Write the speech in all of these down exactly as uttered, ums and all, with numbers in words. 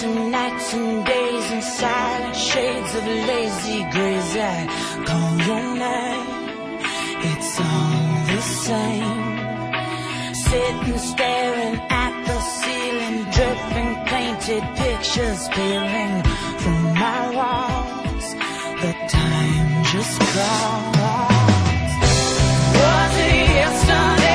days and nights and days in silent shades of lazy grays. I call your name, it's all the same. Sitting staring at the ceiling, dripping painted pictures peeling from my walls. The time just crawls. Was it yesterday?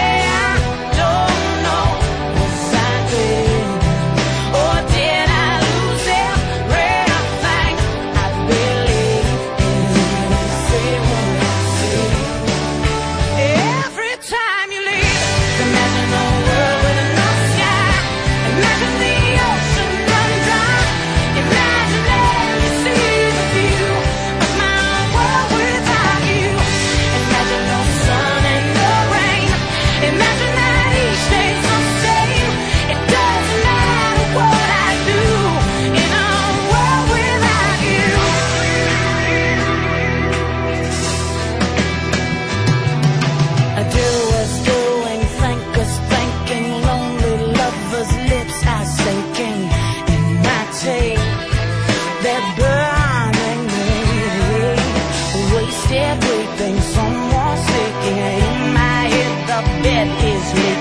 Someone's thinking in my head, the bed is me.